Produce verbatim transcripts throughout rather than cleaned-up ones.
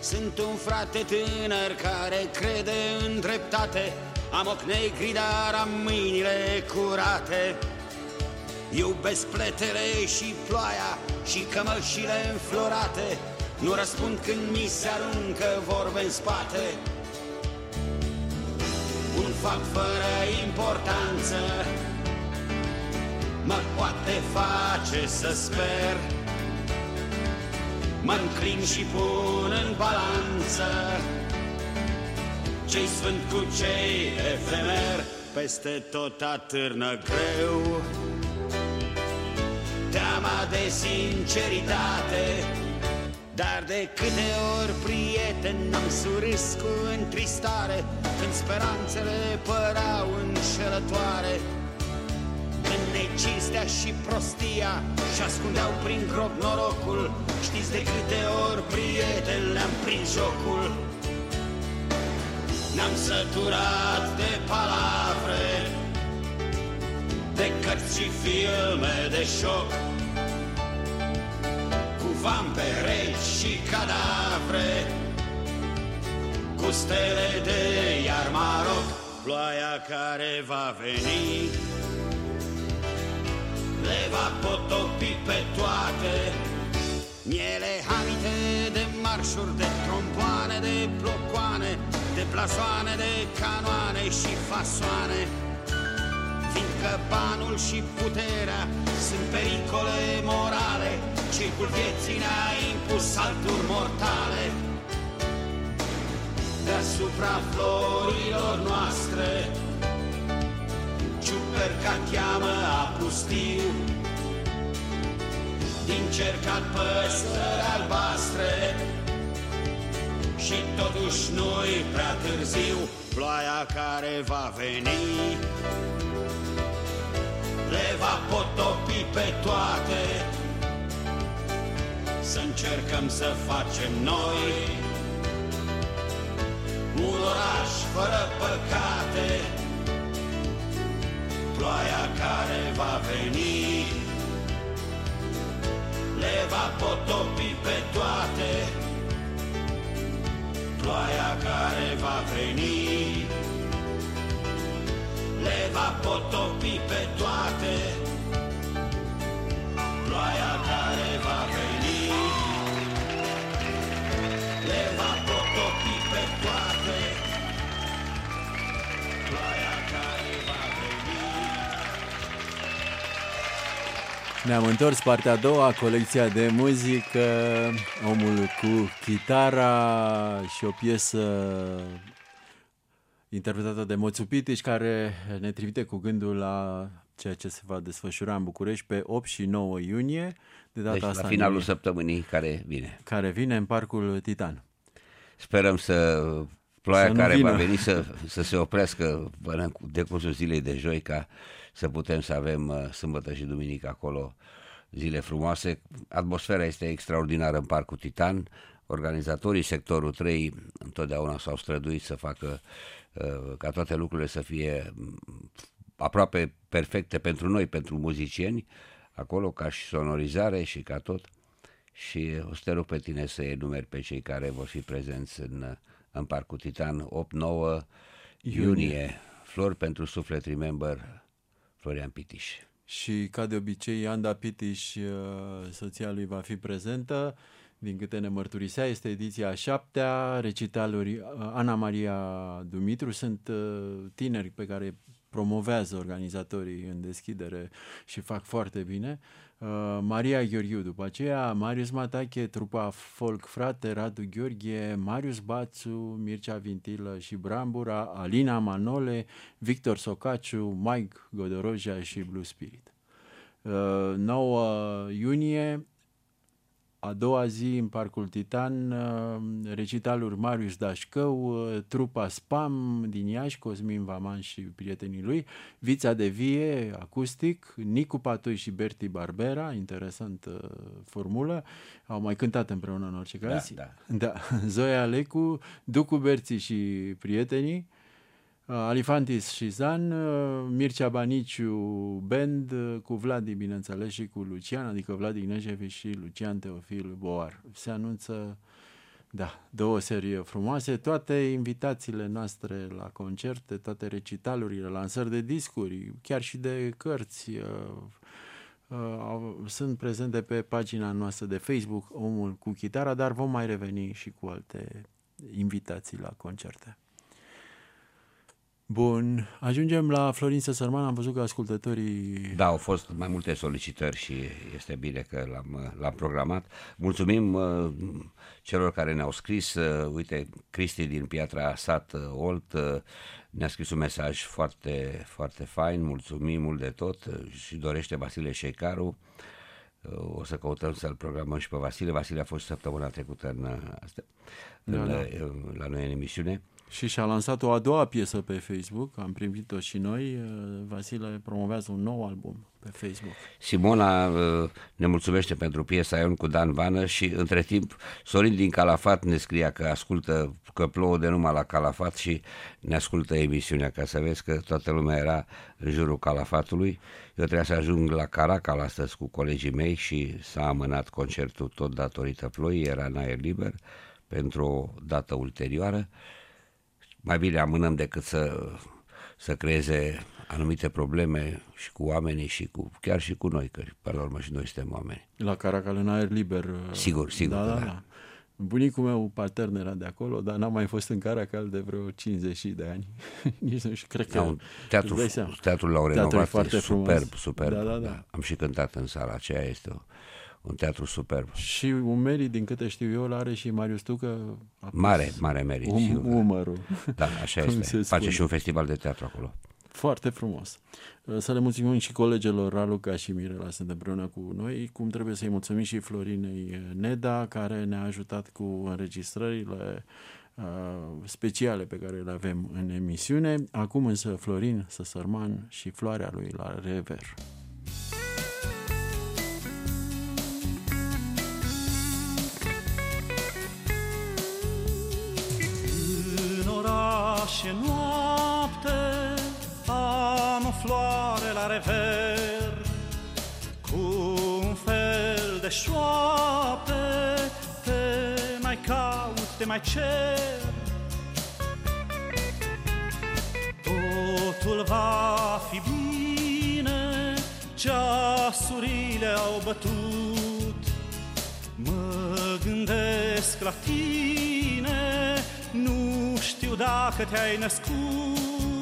Sunt un frate tânăr care crede în dreptate, am ochi negri, dar am mâinile curate. Iubesc pletele și ploaia și cămășile înflorate, nu răspund când mi se aruncă vorbe în spate. Un fapt fără importanță mă poate face să sper, mă înclin și pun în balanță ce-i sfânt cu ce-i efemer. Peste tot atârnă greu teama de sinceritate, dar de câte ori, prieten, am surâs cu întristare când speranțele păreau înșelătoare, când necinstea și prostia și ascundeau prin grob norocul. Știți de câte ori, prieten, le-am prins jocul. Ne-am săturat de palavre, de cărți și filme de șoc, cu vampe reci și cadavre, cu stele de iar Maroc. Ploaia care va veni le va potopi pe toate, miele hamite de marșuri, de trompoane, de blocoane, de blazoane, de canoane și fasoane. Fiindcă banul și puterea sunt pericole morale, circul vieții ne-a impus salturi mortale. Deasupra florilor noastre ciuperca cheamă apustiu, din cercat păsări albastre, și totuși nu-i prea târziu. Ploaia care va veni le va potopi pe toate, să încercăm să facem noi un oraș fără păcate. Ploaia care va veni le va potopi pe toate. Ploaia care va veni le va potopi pe toate. Ploaia care va veni le va potopi pe toate. Ploaia care va veni. Ne-am întors partea a doua, colecția de muzică, Omul cu chitara și o piesă interpretată de Moțu Pitiș, care ne trimite cu gândul la ceea ce se va desfășura în București pe opt și nouă iunie. De data deci asta la finalul ne... săptămânii care vine. Care vine în Parcul Titan. Sperăm să ploaia să care va veni să, să se oprească până în decursul zilei de joi, ca să putem să avem sâmbătă și duminică acolo zile frumoase. Atmosfera este extraordinară în Parcul Titan. Organizatorii sectorul trei întotdeauna s-au străduit să facă ca toate lucrurile să fie aproape perfecte pentru noi, pentru muzicieni, acolo, ca și sonorizare și ca tot. Și o să te rog pe tine să enumeri pe cei care vor fi prezenți în, în Parcul Titan opt nouă iunie. iunie. Flori pentru suflet, remember Florian Pitiș. Și ca de obicei, Anda Pitiș, soția lui, va fi prezentă. Din câte ne mărturisea, este ediția a șaptea, recitaluri Ana Maria Dumitru. Sunt tineri pe care promovează organizatorii în deschidere și fac foarte bine. Maria Gheorghiu, după aceea Marius Matache, trupa Folk Frate, Radu Gheorghe, Marius Bațu, Mircea Vintilă și Brambura, Alina Manole, Victor Socaciu, Mike Godoroja și Blue Spirit. nouă iunie, a doua zi în Parcul Titan, recitaluri Marius Dașcău, trupa Spam din Iași, Cosmin Vaman și prietenii lui, Vița de Vie, acustic, Nicu Patoi și Berti Barbera, interesantă formulă, au mai cântat împreună în orice caz. Da, da. Da. Zoia Lecu, Ducu Berții și prietenii, Alifantis și Zan, Mircea Baniciu Band cu Vladi, bineînțeles, și cu Lucian, adică Vladi Ignașevi și Lucian Teofil Boar. Se anunță Da, două serii frumoase, toate invitațiile noastre la concerte, toate recitalurile, lansări de discuri, chiar și de cărți, uh, uh, sunt prezente pe pagina noastră de Facebook, Omul cu Chitara, dar vom mai reveni și cu alte invitații la concerte. Bun, ajungem la Florin Săsărman, am văzut că ascultătorii... Da, au fost mai multe solicitări și este bine că l-am, l-am programat. Mulțumim uh, celor care ne-au scris, uh, uite, Cristi din Piatra Sat uh, Olt uh, ne-a scris un mesaj foarte, foarte fain, mulțumim mult de tot uh, și dorește Vasile Șeicaru. Uh, o să căutăm să-l programăm și pe Vasile. Vasile a fost săptămâna trecută în, astea, da, în, da. la noi în emisiune. Și și-a lansat o a doua piesă pe Facebook, am primit-o și noi. Vasile promovează un nou album pe Facebook. Simona ne mulțumește pentru piesa Ion cu Dan Vană și între timp Sorin din Calafat ne scria că ascultă, că plouă de numai la Calafat și ne ascultă emisiunea, ca să vezi că toată lumea era în jurul Calafatului. Eu trebuia să ajung la Caracal astăzi cu colegii mei și s-a amânat concertul tot datorită ploii, era în aer liber pentru o dată ulterioară. Mai bine amânăm decât să, să creeze anumite probleme și cu oamenii și cu, chiar și cu noi, că pe la urmă și noi suntem oameni. La Caracal în aer liber. Sigur, sigur. Da, da, da. Bunicul meu patern era de acolo, dar n-am mai fost în Caracal de vreo cincizeci de ani. Nici nu știu, cred că... Da, teatru, teatrul l-au renovat, foarte superb, frumos. superb. Da, da, da. Am și cântat în sala aceea, este o, un teatru superb. Și un merit, din câte știu eu, l-are și Marius Tucă. Mare, mare merit. Um, sigur. Umărul. Da, așa este. Face și un festival de teatru acolo. Foarte frumos. Să le mulțumim și colegilor Raluca și Mirela, sunt împreună cu noi, cum trebuie să-i mulțumim și Florinei Neda, care ne-a ajutat cu înregistrările uh, speciale pe care le avem în emisiune. Acum însă Florin Săsărman și floarea lui la rever. În oraș e noapte, am o floare la rever, cu un fel de șoapte, te mai caut, te mai cer. Totul va fi bine, ceasurile au bătut, mă gândesc la tine, nu știu dacă te-ai născut.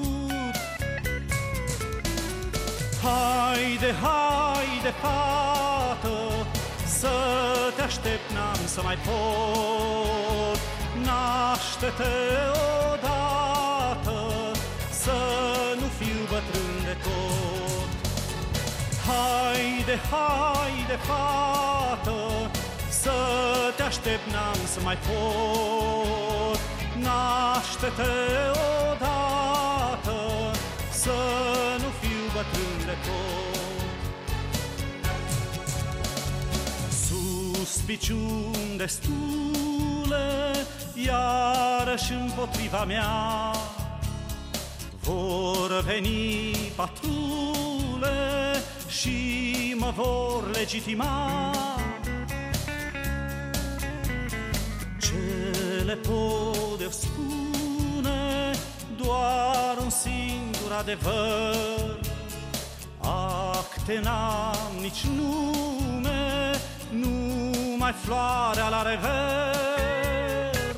Haide, haide, fată, să te aștept, n-am să mai pot. Naște-te odată, să nu fiu bătrân de tot. Haide, haide, fată, să te aștept, n-am să mai pot. Naște-te odată, să nu fiu bătrân de tot. Suspiciuni destule, iarăși împotriva mea, vor veni patrule și mă vor legitima. Ce le pot eu spune, doar un singur adevăr. Acte n-am nici nume, numai floarea la rever.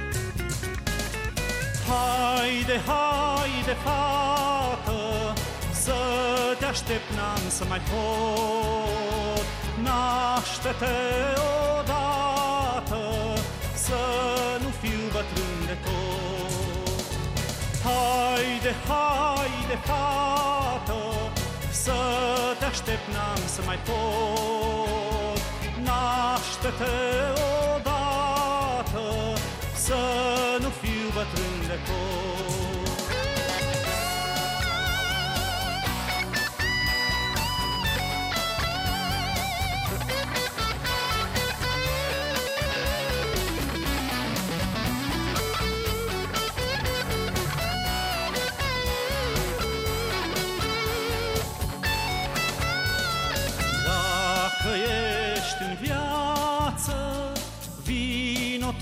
Haide, haide, fată, să te aștept, n-am să mai pot. Naște-te odată, să nu fiu bătrân de tot. Haide, haide, fată, să te aștept, n-am să mai pot. Naște-te odată, să nu fiu bătrân de tot.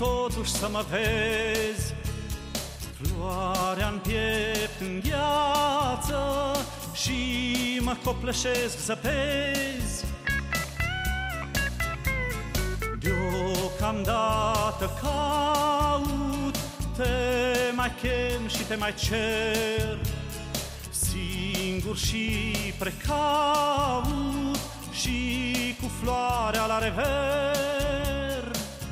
totuși să mă vezi. Floarea-n piept îngheață și mă copleșesc zăpezi. Deocamdată caut, te mai chem și te mai cer, singur și precaut și cu floarea la rever.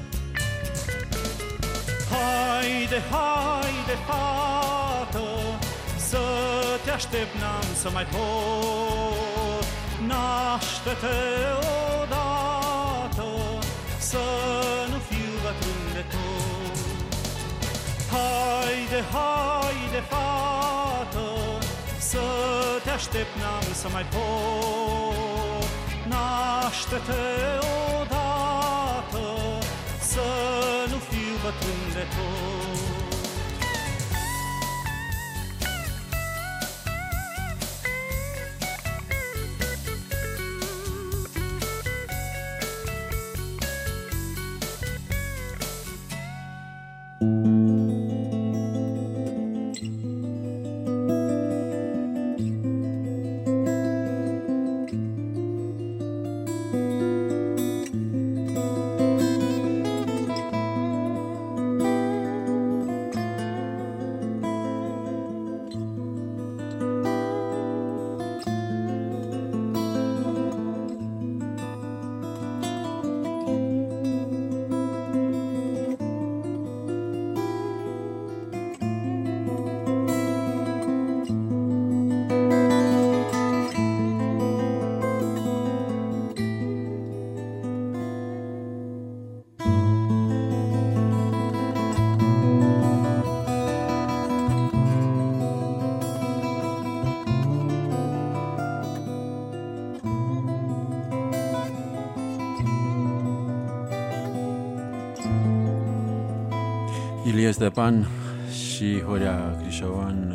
Haide, haide, fată, să te aștept, n-am să mai pot. Naște-te odată, să nu fiu bătrân de tot. Haide, haide, fată, să te aștept, n-am să mai pot. Naște-te odată, să nu fiu bătrân de tot. Ilie Stepan și Horia Crișovan,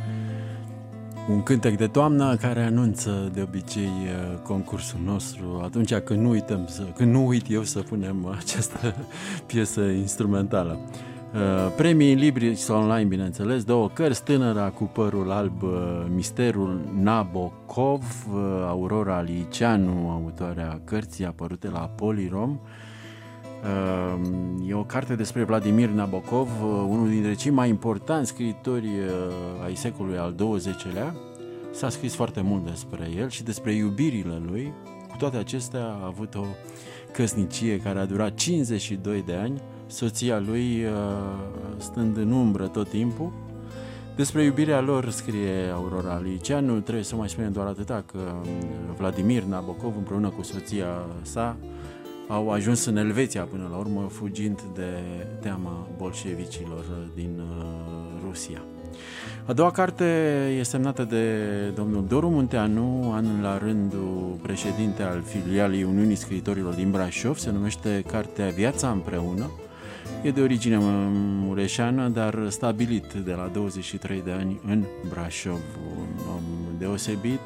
un cântec de toamnă care anunță de obicei concursul nostru atunci când nu uităm să, când nu uit eu să punem această piesă instrumentală. Premii Libris Online, bineînțeles, două cărți, Tânăra cu părul alb, Misterul Nabokov, Aurora Liceanu, autoarea cărții, apărute la Polirom. E o carte despre Vladimir Nabokov, unul dintre cei mai importanti scriitori ai secolului al douăzecelea. S-a scris foarte mult despre el și despre iubirile lui. Cu toate acestea a avut o căsnicie care a durat cincizeci și doi de ani, soția lui stând în umbră tot timpul. Despre iubirea lor scrie Aurora Liceanu. Trebuie să mai spunem doar atâta că Vladimir Nabokov împreună cu soția sa au ajuns în Elveția până la urmă, fugind de teama bolșevicilor din Rusia. A doua carte e semnată de domnul Doru Munteanu, an la rândul președinte al filialei Uniunii Scriitorilor din Brașov. Se numește cartea Viața împreună. E de origine mureșeană, dar stabilit de la douăzeci și trei de ani în Brașov. Un om deosebit,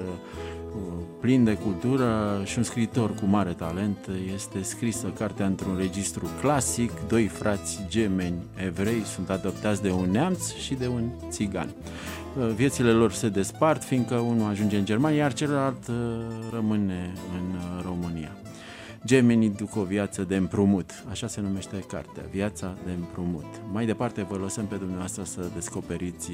plin de cultură și un scriitor cu mare talent. Este scrisă cartea într-un registru clasic. Doi frați gemeni evrei sunt adoptați de un neamț și de un țigan. Viețile lor se despart, fiindcă unul ajunge în Germania, iar celălalt rămâne în România. Gemenii duc o viață de împrumut, așa se numește cartea, Viața de împrumut. Mai departe vă lăsăm pe dumneavoastră să descoperiți,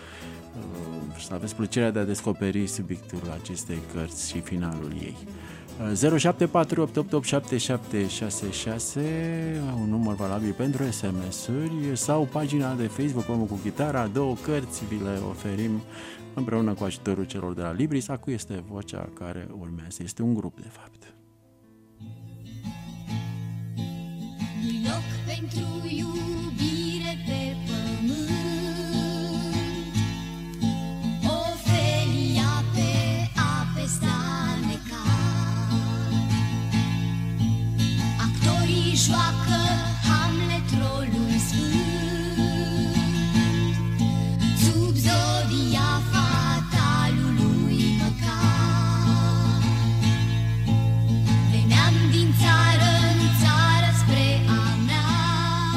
să aveți plăcerea de a descoperi subiectul acestei cărți și finalul ei. zero șapte patru opt opt opt șapte șapte șase șase, un număr valabil pentru S M S-uri, sau pagina de Facebook Omul cu Chitara. Două cărți vi le oferim împreună cu ajutorul celor de la Libris. Acum este vocea care urmează, este un grup de fapt. Loc pentru iubire pe pământ, Ofelia pe ape sta necat. Actorii joacă Hamlet rolul sfânt, sub zodia fatalului păcat. Veneam din țară în țară spre a mea,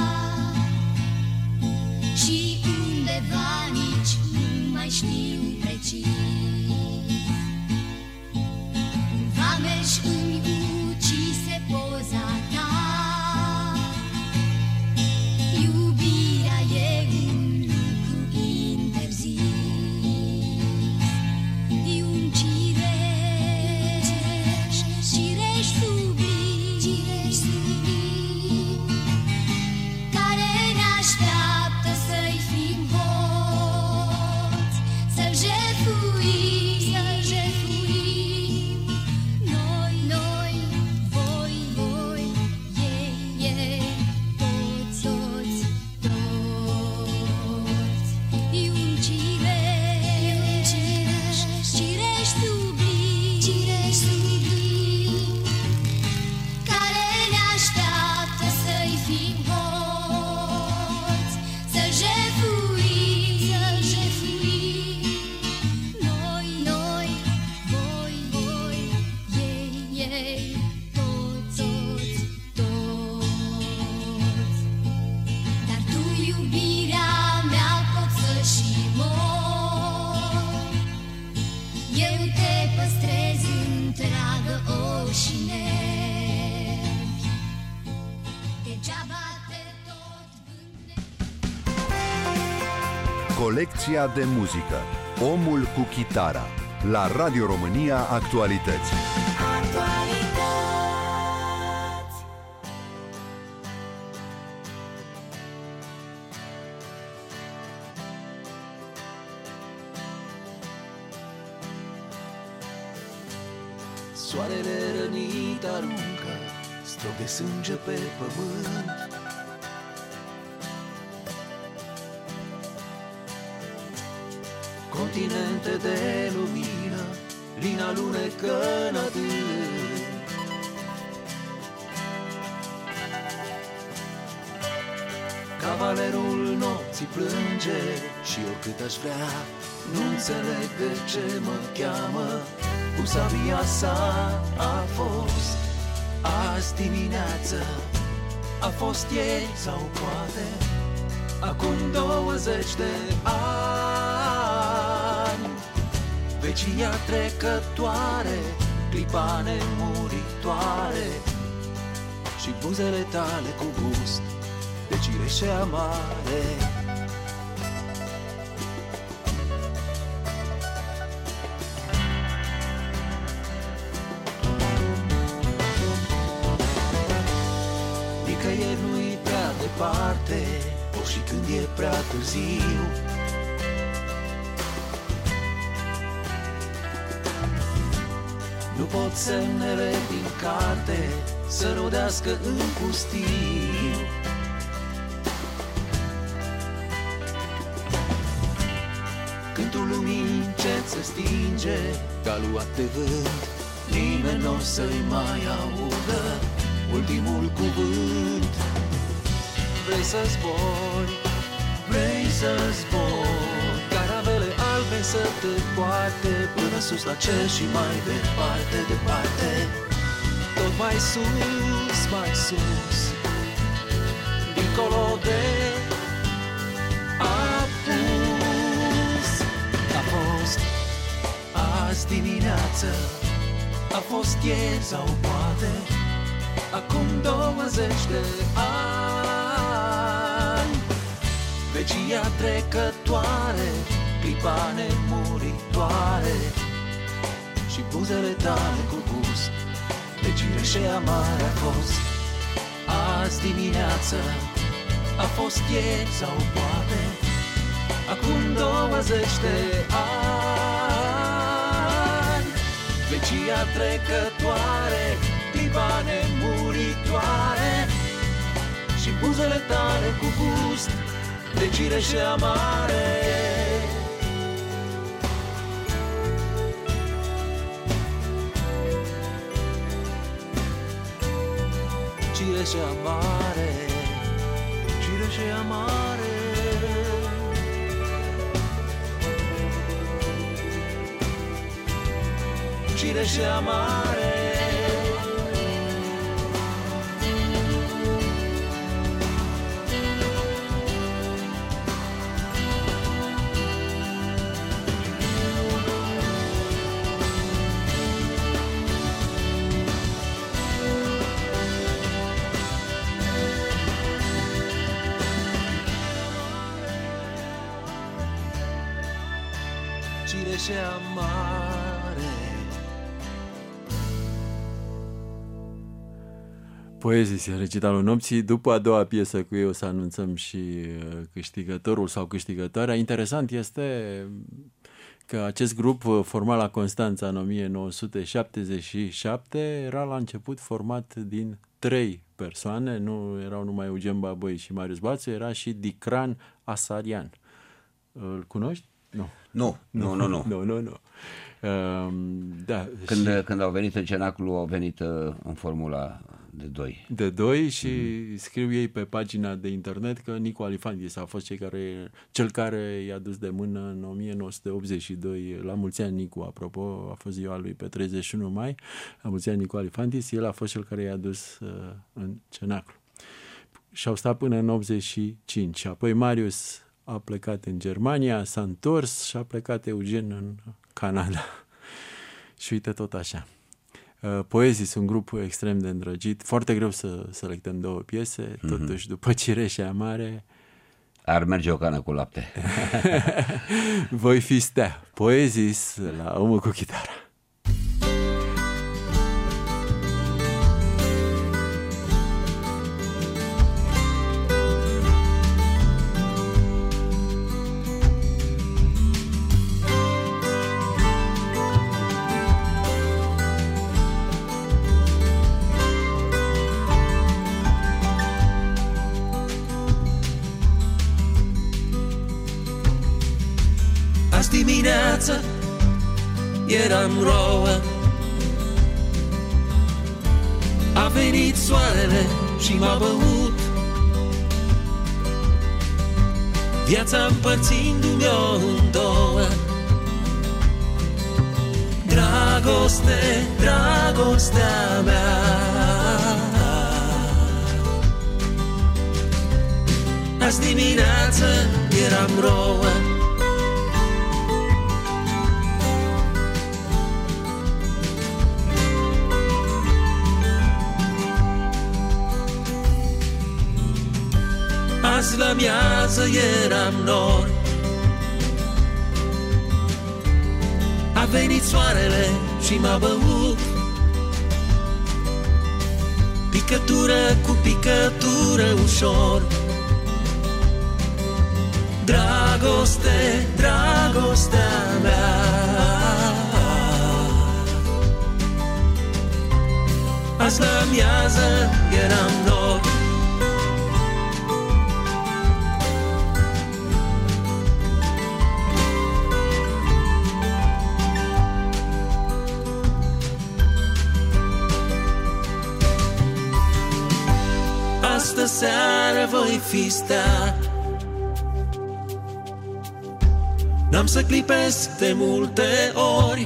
mereu te păstrezi întreagă oși nervi. Degeaba te tot vânde. Colecția de muzică. Omul cu chitara. La Radio România Actualități. Soarele rănit aruncă strop de sânge pe pământ. Continente de lumină, lin alunecă în adânc. Cavalerul nopții plânge și oricât aș vrea, nu înțeleg de ce mă cheamă. Cu sabia sa a fost azi dimineață, a fost ieri sau poate acum douăzeci de ani. Vecia trecătoare, clipa nemuritoare și buzele tale cu gust de cireșe amare. Nicăieri nu-i prea departe, o și când e prea târziu. Nu pot semnele din carte să rodească în pustiu. Cântul lumii încet se stinge, ca luat de vânt, nimeni n-o să-i mai audă ultimul cuvânt. Vrei să zbori, vrei să zbori, caravele albe să te poarte până sus la cer și mai departe, departe. Tot mai sus, mai sus, dincolo de apus. A fost azi dimineață, a fost ieri sau poate acum douăzeci de ani. Vecia trecătoare, clipa nemuritoare și buzele tale cu gust de cireșe amare. A fost azi dimineață, a fost ieri sau poate acum douăzeci de ani. Vecia trecătoare, clipa nemuritoare și buzele tale cu gust de cireșe amare. Cireșe amare, cireșe amare. Cireșe amare. Cireșe amare. Poezii, recitalul nopții. După a doua piesă cu ei o să anunțăm și câștigătorul sau câștigătoarea. Interesant este că acest grup format la Constanța în o mie nouă sute șaptezeci și șapte era la început format din trei persoane, nu erau numai Eugen Baboi și Marius Bațu, era și Dicran Asarian. Îl cunoști? Nu. Nu, nu, nu, nu. Nu, nu, nu. Uh, da, când, și... când au venit în Cenaclu, au venit uh, în formula de doi. De doi și mm. scriu ei pe pagina de internet că Nicu Alifantis a fost cel care, cel care i-a dus de mână în o mie nouă sute optzeci și doi, la mulți ani Nicu, apropo, a fost ziua lui pe treizeci și unu mai, la mulți ani Nicu Alifantis, el a fost cel care i-a dus uh, în Cenaclu. Și-au stat până în optzeci și cinci. Apoi Marius a plecat în Germania, s-a întors și a plecat Eugen în Canada. Și uite tot așa. Poezii sunt un grup extrem de îndrăgit, foarte greu să selectăm două piese, mm-hmm. totuși după Cireșea Mare ar merge o cană cu lapte. Voi fi stea, Poezis la Omul cu chitara. Dimineața eram rouă, a venit soarele și m-a băut, viața împărțindu-mi-o în două. Dragoste, dragostea mea, azi dimineață eram rouă, azi la miază eram nor, a venit soarele și m-a băut, picătură cu picătură ușor. Dragoste, dragostea mea, azi la miază eram nor, astă seară voi fi stea, n-am să clipesc de multe ori,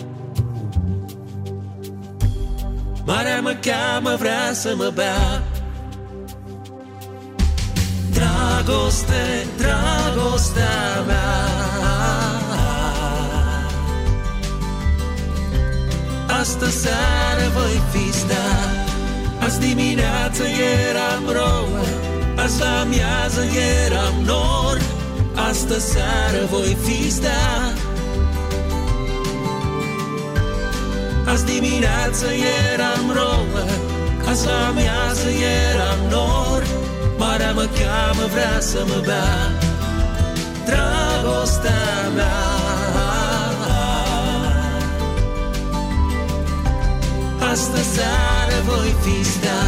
marea mă cheamă, vrea să mă bea. Dragoste, dragostea mea, astă seară voi fi stea, azi dimineață eram rouă, azi la miază eram nor, astă seară voi fi stea, azi dimineață eram rouă, azi la miază eram nor, marea mă cheamă, vrea să mă bea. Dragostea mea, astă seară voi fi stea,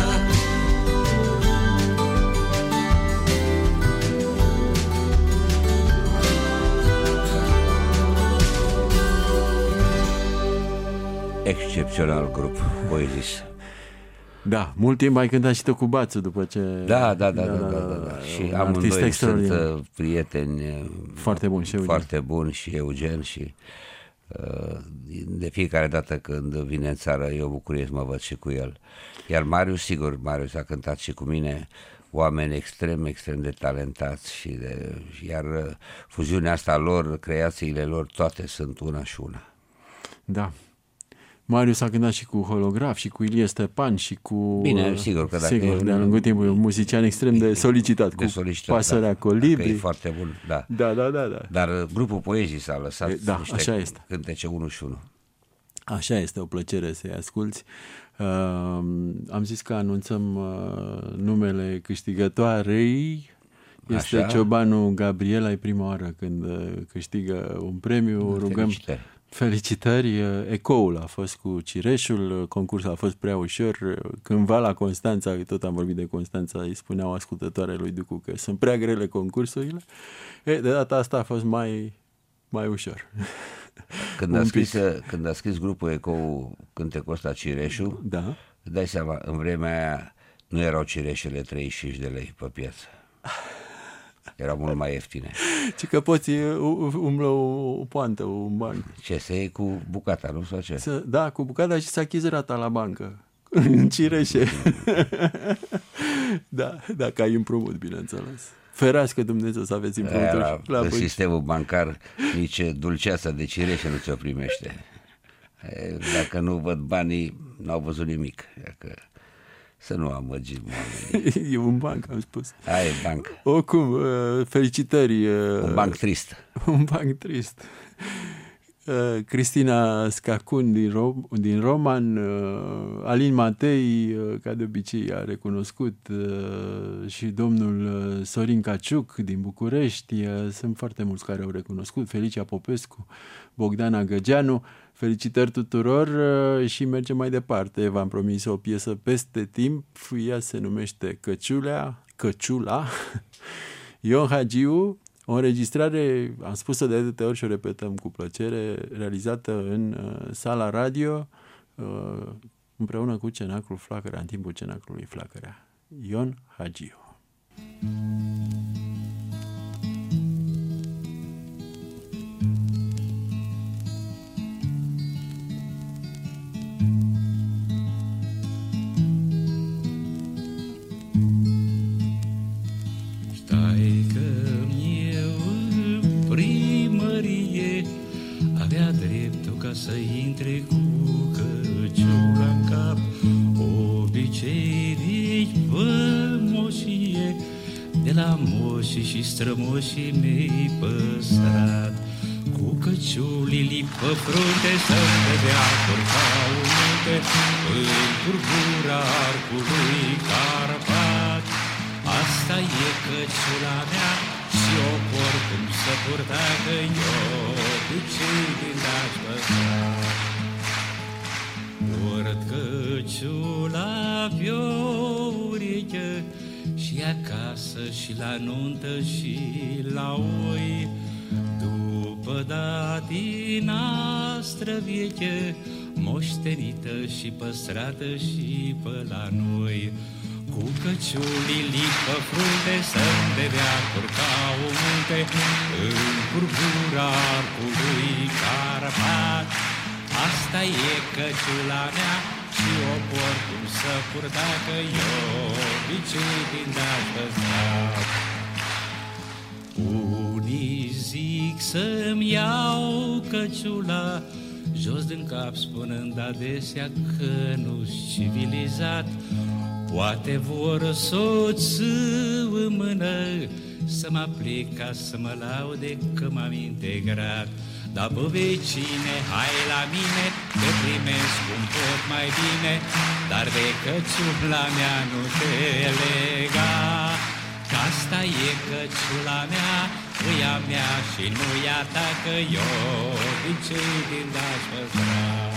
excepțional grup, Poezis. Da, mult timp ai cântat și tu cu Bațu după ce... Da, da, da, da, da, da, da. Și amândoi sunt uh, prieteni foarte buni și Eugen. Foarte buni și Eugen și uh, de fiecare dată când vine în țară e o bucurie să mă văd și cu el. Iar Marius, sigur, Marius a cântat și cu mine, oameni extrem, extrem de talentați și de, iar fuziunea asta lor, creațiile lor, toate sunt una și una. Da. Marius a cântat și cu Holograf și cu Ilie Stepan și cu... Bine, sigur că dacă... Sigur, de-a lungul timpului, un muzician extrem de solicitat, de cu solicitat, Pasărea da, Colibri. e foarte bun, da. Da, da, da, da. Dar grupul Poezii s-a lăsat e, da, niște așa este. cântece unul și unul. Așa este, o plăcere să-i asculți. Uh, am zis că anunțăm uh, numele câștigătoarei. Este așa. Ciobanu Gabriela, e prima oară când uh, câștigă un premiu. Rugăm Felicitări. Felicitări. Ecoul a fost cu Cireșul, concursul a fost prea ușor. Cândva la Constanța, tot am vorbit de Constanța, îi spuneau ascultătoare lui Ducu că sunt prea grele concursurile. E, de data asta a fost mai, mai ușor. Când a, scris, când a scris grupul Ecou cântecul ăsta Cireșul, da. Dai seama, în vremea aia nu erau cireșele treizeci și cinci de lei pe piață. Erau mult mai ieftine. Ci că poți umblă o poantă, un ban. Ce, să iei cu bucata, nu? Sau ce? Să, da, cu bucata și să achizi rata la bancă. În cireșe. Da, dacă ai împrumut, bineînțeles. Ferească Dumnezeu să aveți împrumuturi. La, la în sistemul bancar nici dulceața de cireșe nu ți-o primește. E, dacă nu văd banii, n-au văzut nimic. Dacă... Să nu amăgim oamenii. E un banc, am spus. Aia e banc. Oricum, felicitări. Un banc trist. Un banc trist. Cristina Scacun din, Rom, din Roman, Alin Matei, ca de obicei, a recunoscut, și domnul Sorin Caciuc din București. Sunt foarte mulți care au recunoscut. Felicia Popescu, Bogdana Găgeanu. Felicitări tuturor și mergem mai departe. V-am promis o piesă peste timp. Ea se numește Căciulea, Căciula. Ion Hagiu. O înregistrare, am spus-o de atâtea ori și o repetăm cu plăcere, realizată în uh, sala radio uh, împreună cu Cenaclul Flacăra, în timpul Cenaclului Flacăra. Ion Hagiu. Să intre cu căciula în cap, obicei pămoșie, de la moșii și strămoșii mei păstrat. Cu căciulii pe frunte să-mi vedea curca un munte, în curbura arcului Carpat. Asta e căciula mea și o port cum să purta, că eu obicei din daci păstrat. Port căciula pe-o ureche și acasă și la nuntă și la oi, după datina străveche, moștenită și păstrată și pe la noi. Cu căciulii pe frunte să-mi bevea curca o munte, în curbura arcului Carpat. Asta e căciula mea și o port cum să purta, că eu obicei din daci păstrat. Unii zic să-mi iau căciula jos din cap, spunând adesea că nu-s civilizat. Poate vor soțul în mână să mă aplic ca să mă laude că m-am integrat. Dar bă, vecine, hai la mine, te primesc cum pot mai bine, dar de căciula mea nu te lega. Că asta e căciula mea, e a mea și nu e a ta, că eu obicei din daci păstrat.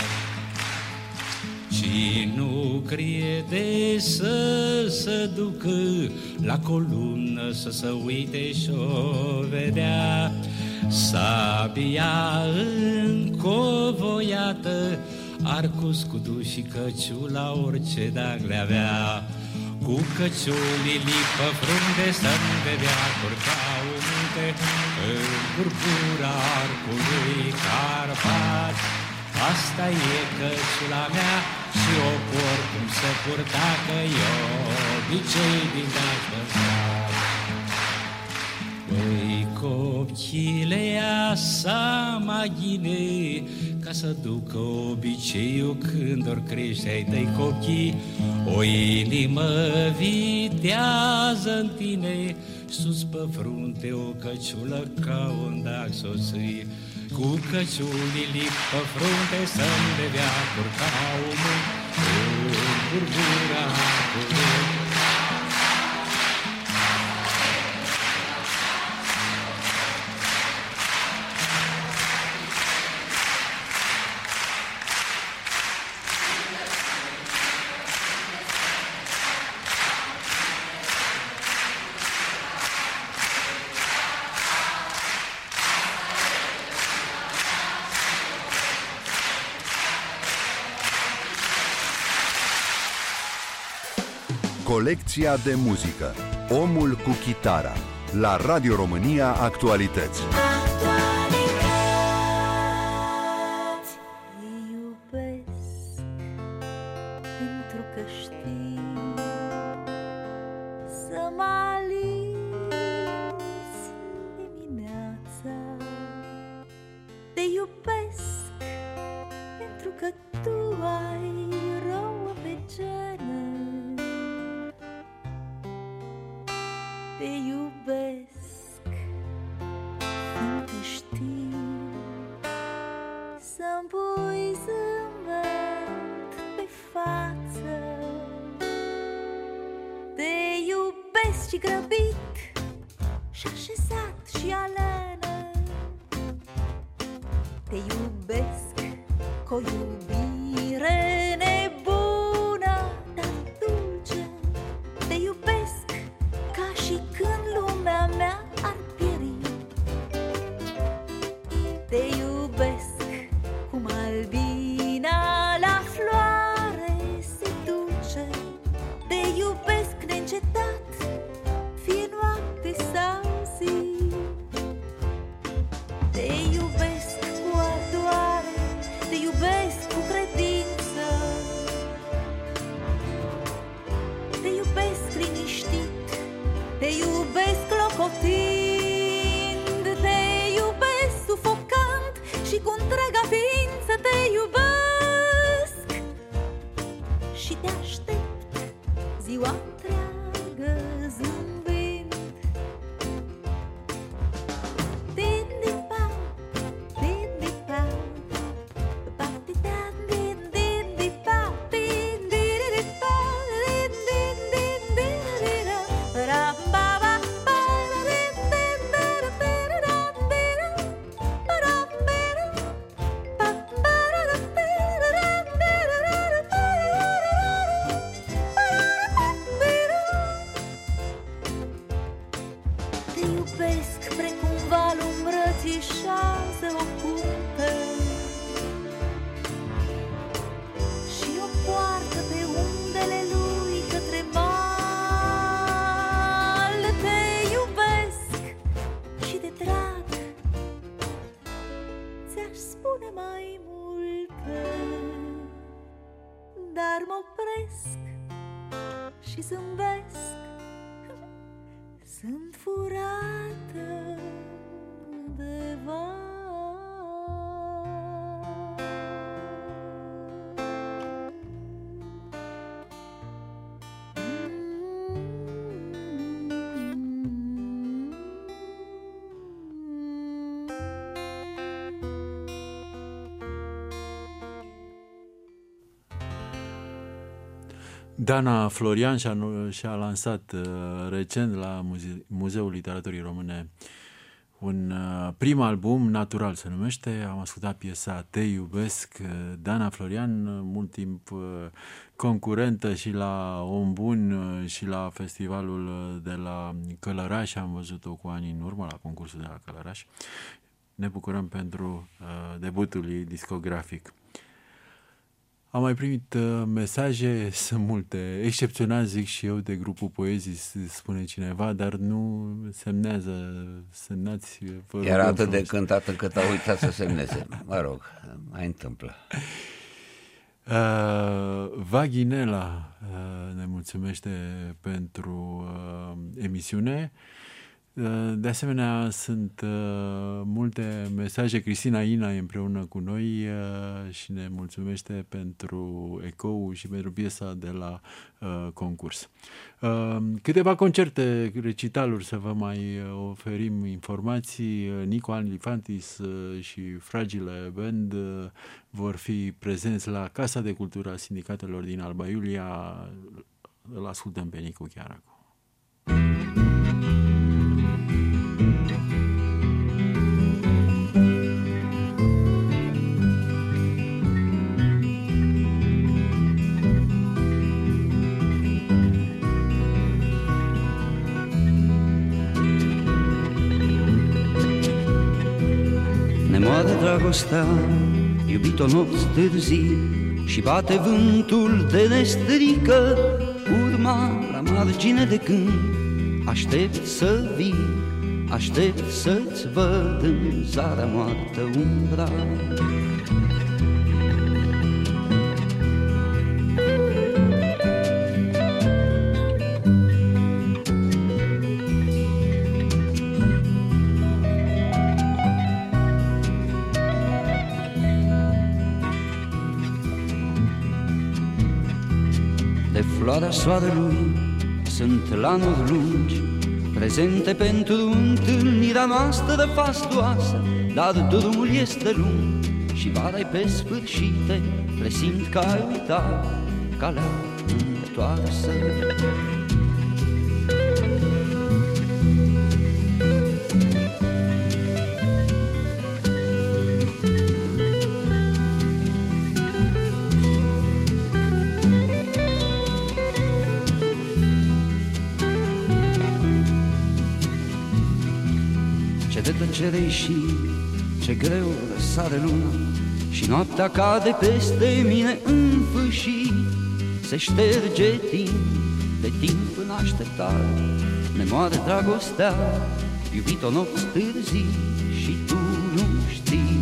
Și nu crede să se ducă la columnă să se uite și-o vedea. Sabia încovoiată, arcul, scudul și căciula, orice dag le avea. Cu căciulii pe frunte să-mi vedea curca o munte, în curbura arcului Carpat. Asta e căciula mea și o port cum să purta, că eu obicei din daci păstrat. Păi copchile ea sa maghine, ca să ducă obiceiul când ori crește ai tăi copchii. O inimă vitează în tine, sus pe frunte o căciulă ca un dac soții. Cu căciulii pe frunte să-mi bevea curca o munte, în curbura arcului. Colecția de muzică Omul cu chitara la Radio România Actualități. Te iubesc pentru că știi să mă alinzi dimineața. Te iubesc pentru că că tu ai rouă pe gene. Te iubesc, fiindcă știi să-mi pui zâmbet pe față. Te iubesc și grăbit, și așezat și alenă. Te iubesc cu o iubire nebună, dar dulce. Te iubesc ca și când lumea mea ar pieri. Te iubesc cum albina la floare se duce. Te iubesc neîncetat, fie noapte sau zi. Te iubesc cu ardoare, te iubesc cu credință. Te iubesc liniștit, te iubesc locotind. Te iubesc sufocant și cu întreaga ființă. Te iubesc și te aștept ziua întreagă zâmbind. Din-di-pa, din-di-pa, pa-ti-da, din-din-di-pa, din-di-di-di-pa, din-din-din-di-di-da, ra-ba-ba-ba, din-din-da-da-da-da-da, ra-ba-ba-ba, te iubesc precum valul îmbrățișează o curte și o poartă pe undele lui către mal. Te iubesc și de drag ți-aș spune mai multe, dar mă opresc și zâmbesc. Sunt furată de val. Dana Florian și-a, și-a lansat uh, recent la Muze- Muzeul Literaturii Române un uh, prim album, Natural se numește. Am ascultat piesa Te iubesc. Dana Florian, uh, mult timp uh, concurentă și la Om Bun uh, și la festivalul uh, de la Călăraș. Am văzut-o cu ani în urmă la concursul de la Călăraș. Ne bucurăm pentru uh, debutul ei discografic. Am mai primit uh, mesaje, sunt multe, excepțional zic și eu, de grupul Poezii, spune cineva, dar nu semnează, semnați. Era atât de cântat încât a uitat să semneze. Mă rog, mai întâmplă. Uh, Vaghinela uh, ne mulțumește pentru uh, emisiune. De asemenea, sunt uh, multe mesaje. Cristina Ina e împreună cu noi uh, și ne mulțumește pentru ecou și pentru piesa de la uh, concurs. Uh, câteva concerte, recitaluri să vă mai oferim informații. Nico Alifantis uh, și Fragile Band uh, vor fi prezenți la Casa de Cultură a Sindicatelor din Alba Iulia. Îl ascultăm pe Nico chiar acum. Moare dragostea, iubit-o nopți târzii, și bate vântul de ne strică urma la margine de câmp. Aștept să vii, aștept să-ți văd în zarea moartă umbra. de floarea soarelui sunt lanuri lungi, prezente pentru întâlnirea noastră fastuoasă, dar drumul este lung și vara-i pe sfârșite, presimt că ai uitat calea întoarsă. De tăcere și ce greu răsare luna și noaptea cade peste mine în fâșii. Se șterge timp, de timp în așteptare, ne moare dragostea, iubit-o nopți târzii și tu nu știi.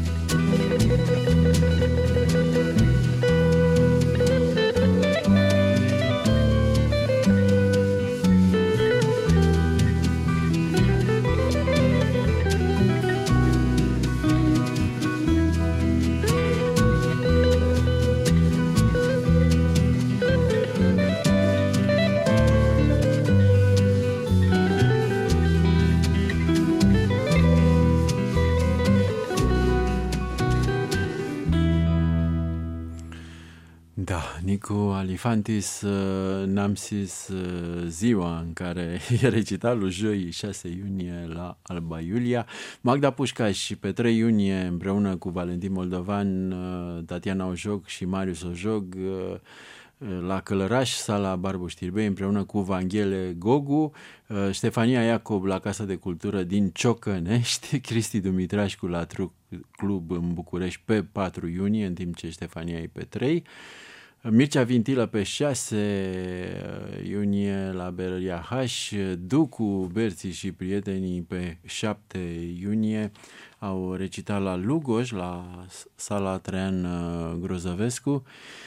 Nicu Alifantis, n-am zis ziua în care e recitalul, joi șase iunie la Alba Iulia. Magda Pușcaș și pe trei iunie împreună cu Valentin Moldovan, Tatiana Ojog și Marius Ojog la Călăraș, sala Barbu Știrbei, împreună cu Vanghele Gogu, Ștefania Iacob la Casa de Cultură din Ciocănești, Cristi Dumitrașcu la Truc Club în București pe patru iunie, în timp ce Ștefania e pe trei. Mircea Vintilă pe șase iunie la Berăria H, Ducu, Berții și prietenii pe șapte iunie au recitat la Lugoj, la sala Traian Grozăvescu.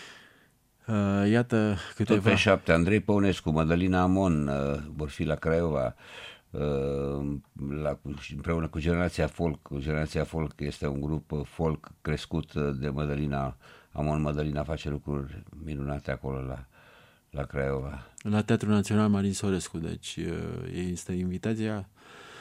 Iată câteva... Tot pe șapte, Andrei Păunescu, Mădălina Amon vor fi la Craiova, la, împreună cu Generația Folk. Generația Folk este un grup folk crescut de Mădălina Amon. Mădălina face lucruri minunate acolo la, la Craiova. La Teatrul Național Marin Sorescu, deci este invitația.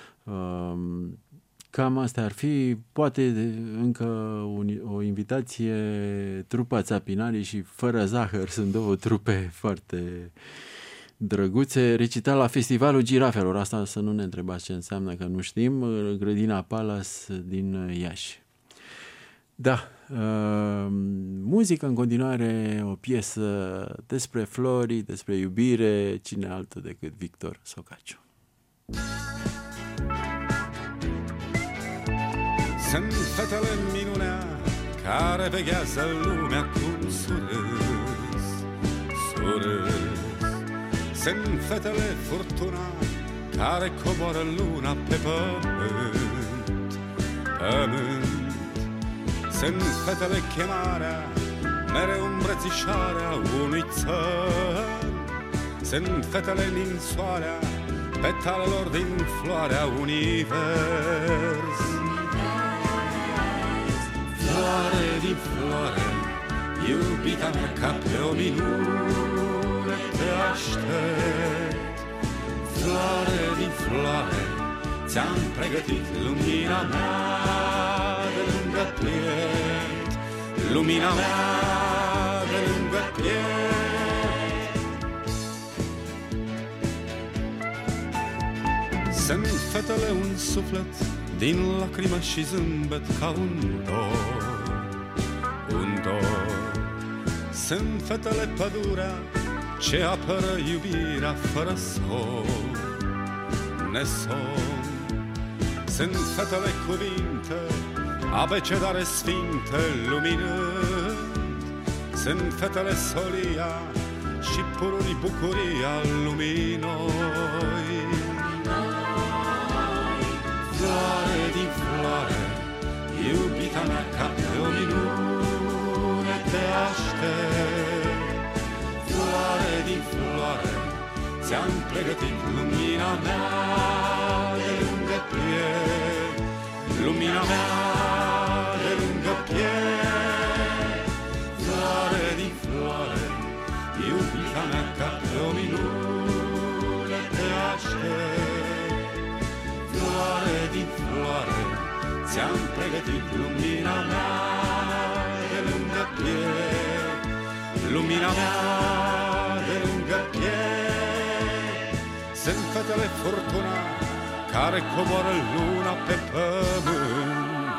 Cam asta ar fi, poate încă un, o invitație, trupa Țapinarii și Fără Zahăr, sunt două trupe foarte drăguțe, recital la Festivalul Girafelor. Asta să nu ne întrebați ce înseamnă, că nu știm, Grădina Palace din Iași. Da, uh, muzică în continuare, o piesă despre flori, despre iubire, cine altul decât Victor Socaciu. Sunt fetele minunea care veghează lumea cum surâs, surâs. Sunt fetele furtuna care coboară luna pe pământ, pământ. Sunt fetele chemarea, mereu îmbrățișarea unui țăr. Sunt fetele ninsoarea, petalelor din floarea univers. Floare din floare, iubita mea, ca pe o minune te aștept. Floare din floare, ți-am pregătit lumina mea de lângă piept, lumina mea de lângă piept. Sunt fetele un suflet din lacrimă și zâmbet ca un dor, un dor. Sunt fetele pădurea ce apără iubirea fără somn, nesom. Sunt fetele cuvinte, abecedare sfinte luminând. Sunt fetele solia și pururii bucuria lumii noi. Floare din floare, iubita mea, ca pe o minune te aștept. Floare din floare, ți-am pregătit lumina mea de lângă piept, lumina mea de lângă piept. Floare din floare, iubita ți-am pregătit lumina mea de lângă piept, lumina mea de lângă piept. Sunt fetele furtuna care coboară luna pe pământ.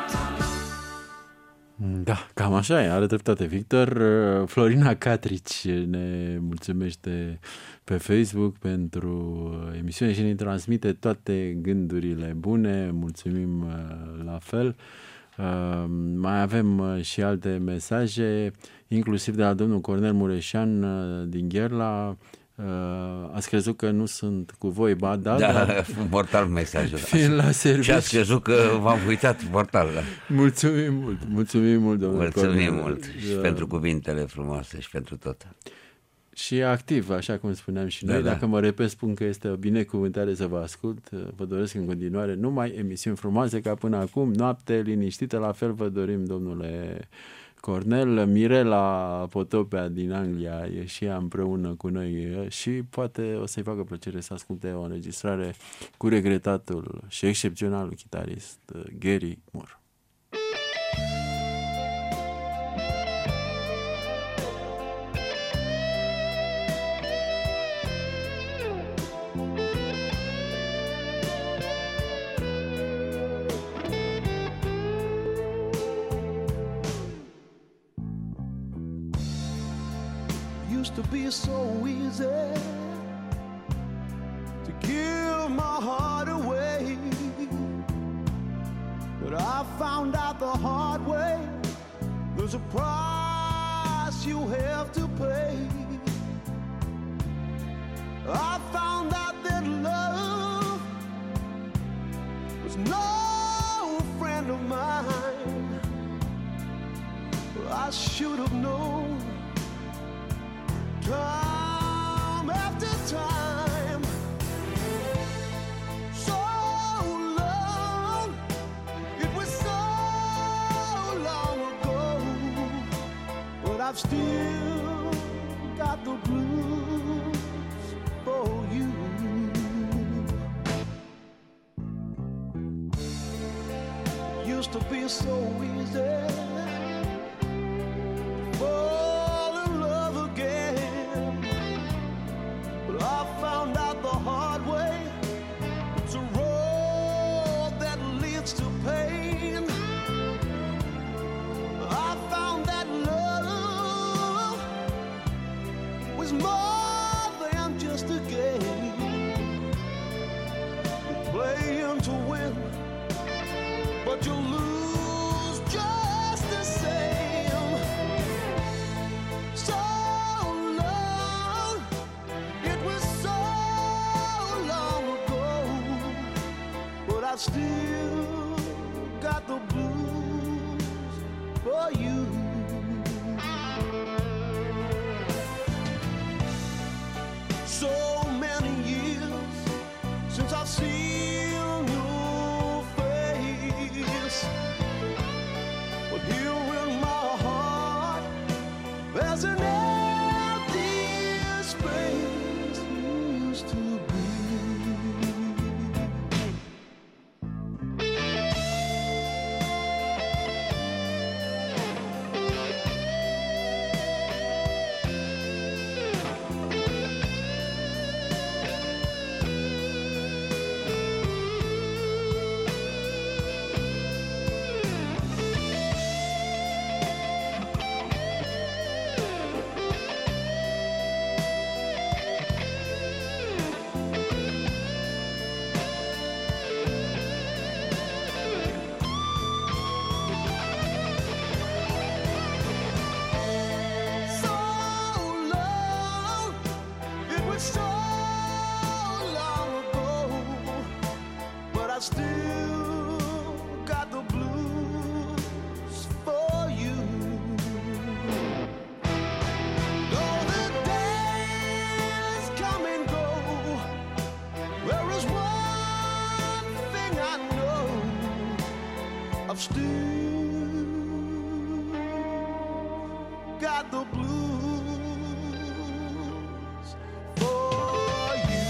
Da, cam așa e, are dreptate Victor. Florina Catrici ne mulțumește pe Facebook pentru emisiune și ne transmite toate gândurile bune. Mulțumim la fel. Mai avem și alte mesaje, inclusiv de la domnul Cornel Mureșan din Gherla. Ați crezut că nu sunt cu voi, ba da, da, dar mortal mesajul. Fiind la serviciu. Și ați crezut că v-am uitat mortal. Da. Mulțumim mult, mulțumim mult, domnule Mulțumim Cornel. mult și da. pentru cuvintele frumoase și pentru tot. Și activ, așa cum spuneam și noi, da, dacă da. mă repet, spun că este o binecuvântare să vă ascult. Vă doresc în continuare numai emisiuni frumoase ca până acum, noapte liniștită, la fel vă dorim, domnule Cornel. Mirela Potopea din Anglia e și ea împreună cu noi și poate o să-i facă plăcere să asculte o înregistrare cu regretatul și excepționalul chitarist Gary Moore. Used to be so easy to give my heart away, but I found out the hard way there's a price you have to pay. I found out that love was no friend of mine. I should have known time after time. So long, it was so long ago, but I've still got the blues for you. Used to be so easy fall in love again, but I found out the hard way it's a road that leads to pain. I found that love was more than just a game. You play him to win, but you lose just the same. So long, it was so long ago, but I still got the blues for you. So many years since I've seen your face, but here in my heart there's an empty space used to be. So long, it was so long ago, but I still got the blues for you. Though the days come and go, there is one thing I know, I've still got the blues for you.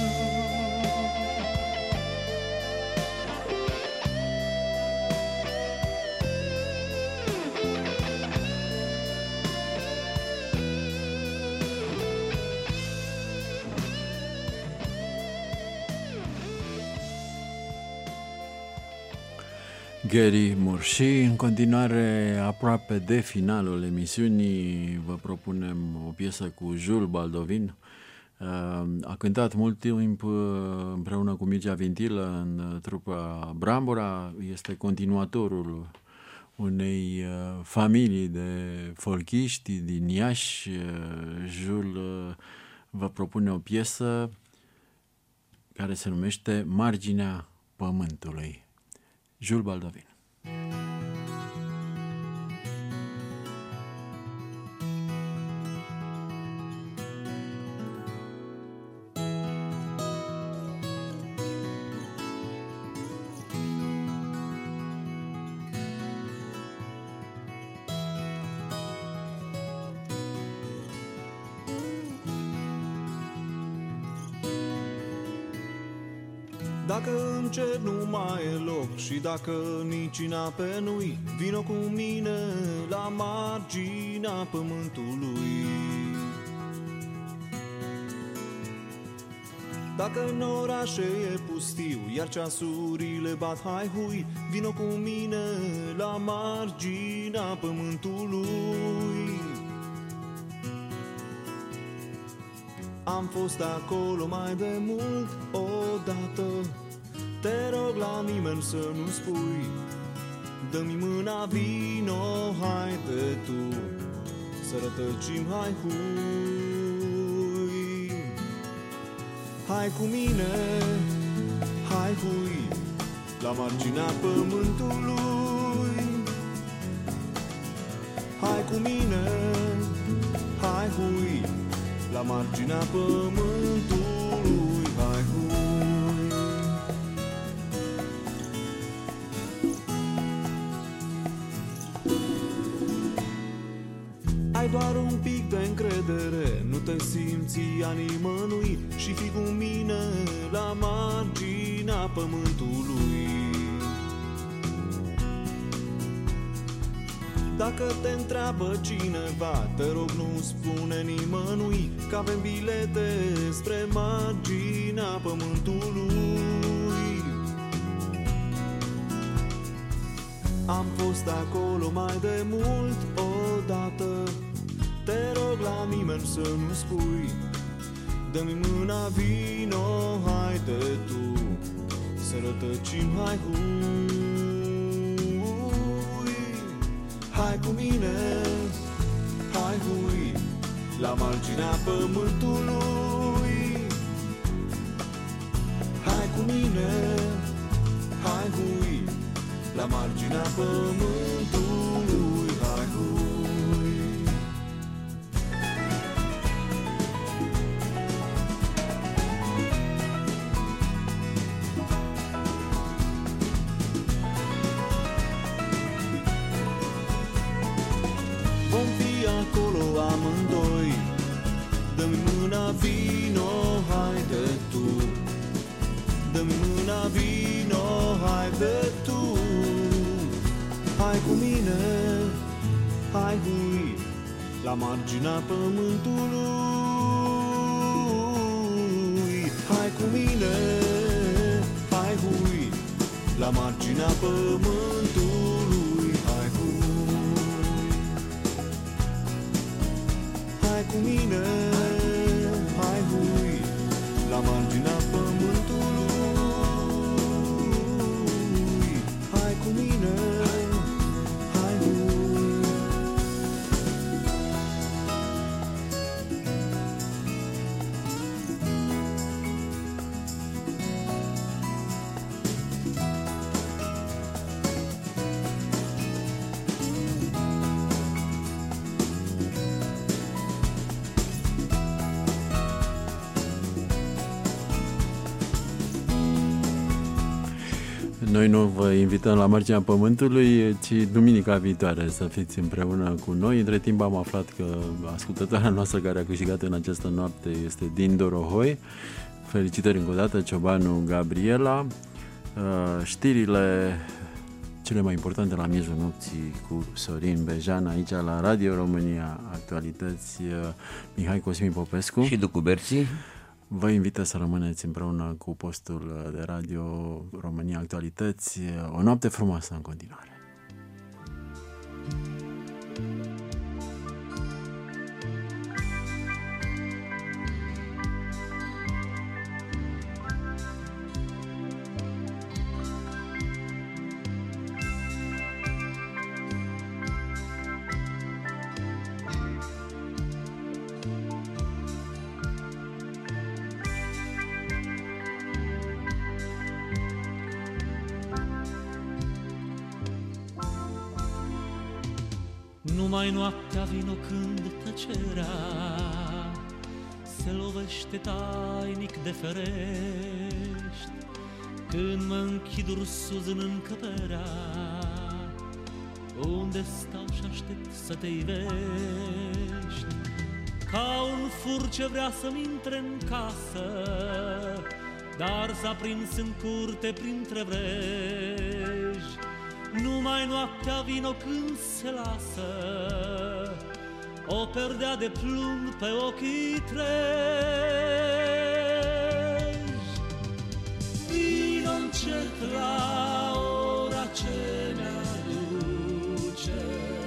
Gary Moore. Și în continuare, aproape de finalul emisiunii, vă propunem o piesă cu Jules Baldovin. A cântat mult timp împreună cu Mircea Vintilă în trupa Brambora, este continuatorul unei familii de folchiști din Iași. Jules vă propune o piesă care se numește Marginea Pământului. Jules Baldovin. Dacă în cer nu mai e loc și dacă nici în ape nu-i, vino cu mine la marginea pământului. Dacă în orașe e pustiu, iar ceasurile bat hai hui, vino cu mine la marginea pământului. Am fost acolo mai de mult odată, te rog la nimeni să nu spui, dă-mi mâna, vino, haide tu, să rătăcim, hai hui. Hai cu mine, hai hui, la marginea pământului. Hai cu mine, hai hui, la marginea pământului, hai hui. Ai doar un pic de încredere, nu te simți a nimănui și fii cu mine la marginea pământului. Dacă te întreabă cineva, te rog nu spune nimănui că avem bilete spre marginea pământului. Am fost acolo mai de mult odată, te rog la nimeni să nu spui, dă-mi mâna, vino, haide tu, să rătăcim, hai hui. Hai cu mine, hai hui, la marginea pământului. Hai cu mine, hai hui, la marginea pământului, hai hui. Amândoi, dă-mi mâna, vino, haide tu, dă-mi mâna, vino, haide tu. Hai cu mine, hai hui, la marginea pământului. Hai cu mine, hai hui, la marginea pământului, hai hui. Hai cu mine, hai hui, la marginea pământului. Hai cu mine, hai hui. Noi nu vă invităm la marginea pământului, ci duminica viitoare să fiți împreună cu noi. Între timp am aflat că ascultătoarea noastră care a câștigat în această noapte este din Dorohoi. Felicitări încă o dată, ciobanul Gabriela. Știrile cele mai importante la miezul nopții cu Sorin Bejan aici la Radio România Actualități, Mihai Cosmin Popescu și Ducu Berții. vă invită să rămâneți împreună cu postul de radio România Actualități. O noapte frumoasă în continuare. Numai noaptea vino când tăcerea se lovește tainic de ferești, când mă închid ursus în încăperea unde stau și aștept să te ivești. Ca un fur ce vrea să-mi intre în casă, dar s-a prins în curte printre vreji. Numai noaptea vino când se lasă o perdea de plumb pe ochii treji. Vino încet la ora ce mi-aduce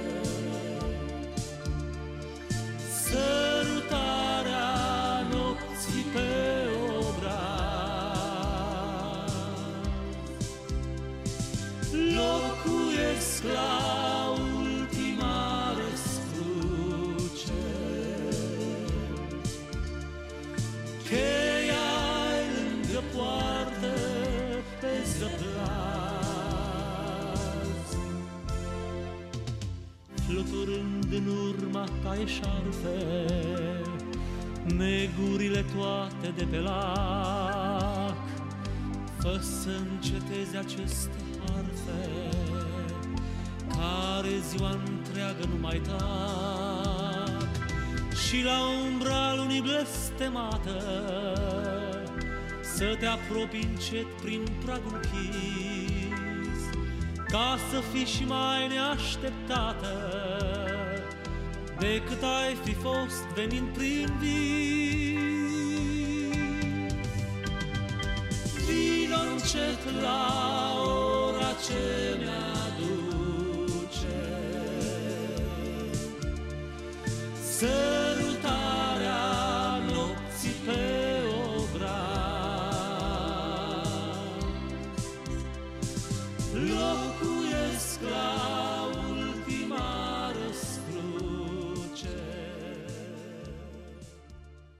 sărutarea nopții pe locuiesc la ultima răscruce, cheia-i lângă poartă pe zăplaz, fluturând în urma ca eșarfe negurile toate de pe lac. Fă să înceteze aceste harfe care ziua întreagă nu mai tac, și la umbra lunii blestemată să te apropii încet prin pragul închis, ca să fii și mai neașteptată decât ai fi fost venind prin vis. Vino încet la ora ce